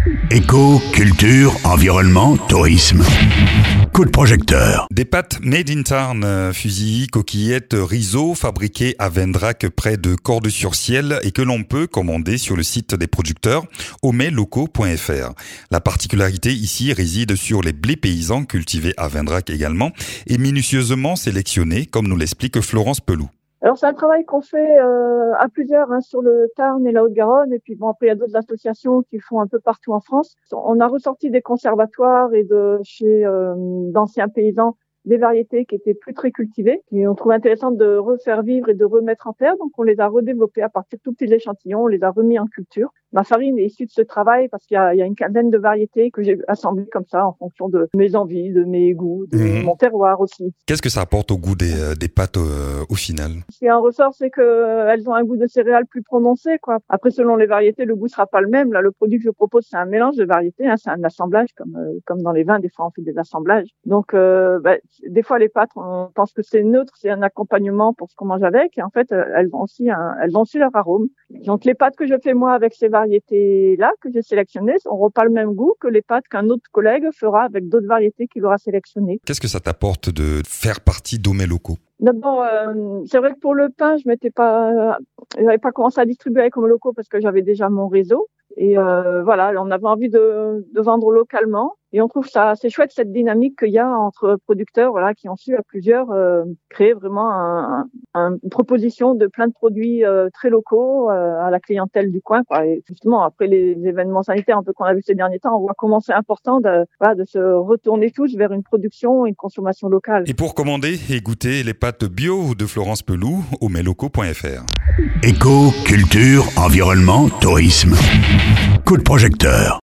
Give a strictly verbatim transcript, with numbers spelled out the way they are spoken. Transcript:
Éco, culture, environnement, tourisme. Coup de projecteur. Des pâtes made in Tarn, fusilli, coquillettes, riso, fabriquées à Vendrac près de Cordes-sur-Ciel et que l'on peut commander sur le site des producteurs aumetlocaux point f r. La particularité ici réside sur les blés paysans cultivés à Vendrac également et minutieusement sélectionnés, comme nous l'explique Florence Peloux. Alors c'est un travail qu'on fait euh, à plusieurs hein, sur le Tarn et la Haute-Garonne et puis bon après il y a d'autres associations qui font un peu partout en France. On a ressorti des conservatoires et de chez euh, d'anciens paysans des variétés qui étaient plus très cultivées et on trouve intéressant de refaire vivre et de remettre en terre. Donc on les a redéveloppées à partir de tout petits échantillons, on les a remis en culture. Ma farine est issue de ce travail parce qu'il y a, il y a une quinzaine de variétés que j'ai assemblées comme ça en fonction de mes envies, de mes goûts, de mmh. mon terroir aussi. Qu'est-ce que ça apporte au goût des, des pâtes euh, au final? Ce qui en ressort, c'est que euh, elles ont un goût de céréales plus prononcé, quoi. Après, selon les variétés, le goût sera pas le même. Là, le produit que je propose, c'est un mélange de variétés, hein, c'est un assemblage comme euh, comme dans les vins. Des fois, on fait des assemblages. Donc, euh, bah, des fois, les pâtes, on pense que c'est neutre, c'est un accompagnement pour ce qu'on mange avec. Et en fait, elles ont aussi un, elles ont aussi leur arôme. Donc, les pâtes que je fais moi avec ces variétés-là que j'ai sélectionnées n'auront pas le même goût que les pâtes qu'un autre collègue fera avec d'autres variétés qu'il aura sélectionnées. Qu'est-ce que ça t'apporte de faire partie d'Aumetlocaux? D'abord, euh, c'est vrai que pour le pain, je m'étais pas, j'avais pas commencé à distribuer avec Aumetlocaux parce que j'avais déjà mon réseau. Et euh, voilà, on avait envie de, de vendre localement. Et on trouve ça assez chouette, cette dynamique qu'il y a entre producteurs, voilà, qui ont su à plusieurs euh, créer vraiment un, un, une proposition de plein de produits euh, très locaux euh, à la clientèle du coin, quoi. Et justement, après les événements sanitaires un peu qu'on a vu ces derniers temps, on voit comment c'est important de, voilà, de se retourner tous vers une production et une consommation locale. Et pour commander et goûter les pâtes bio de Florence Peloux, aumetlocaux point f r. Éco, culture, environnement, tourisme. Coup de projecteur.